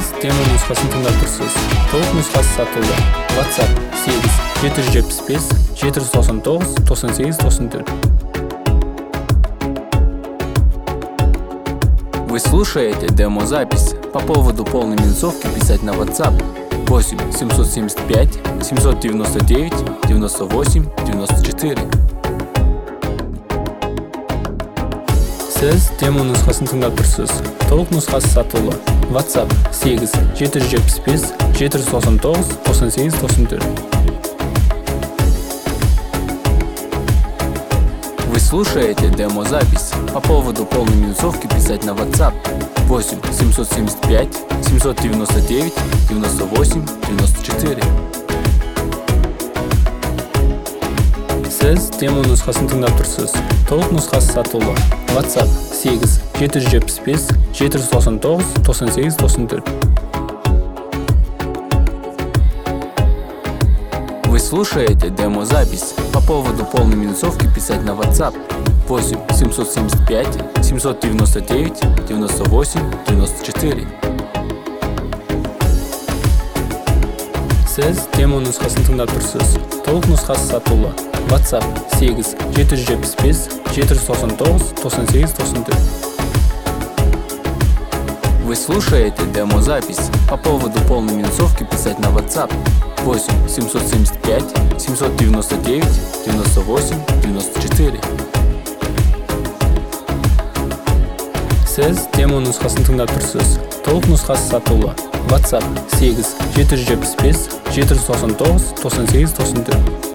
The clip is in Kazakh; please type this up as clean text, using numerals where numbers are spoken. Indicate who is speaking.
Speaker 1: Сіз демо нұсқасын тыңдап тұрсыз. Толық нұсқасы сатылды. WhatsApp 8 775 799 98 94.
Speaker 2: Вы слушаете демозапись. По поводу полной минусовки писать на WhatsApp 8 775 799 98 94.
Speaker 1: Сіз демо нұсқасын тыңдап тұрсыз. Толық нұсқасы сатылды. WhatsApp 8 775 799 98 94.
Speaker 2: Вы слушаете демозапись. По поводу полной минусовки писать на WhatsApp 8 775 799 98 94.
Speaker 1: Сіз демо нұсқасын тыңдап тұрсыз. Толық нұсқасы сатылды. WhatsApp 8 775 799 98 94.
Speaker 2: Вы слушаете демозапись. По поводу полной минусовки писать на WhatsApp 8 775 799 98 94.
Speaker 1: Сіз демо нұсқасын тыңдап тұрсыз. Толық нұсқасы сатылды. WhatsApp 8 775 799 98 94.
Speaker 2: Вы слушаете демозапись. По поводу полной минусовки писать на WhatsApp 8 775 799 98 94.
Speaker 1: Сіз демо нұсқасын тыңдап тұрсыз. Толық нұсқасы сатылды. WhatsApp 8 775 799 98 94.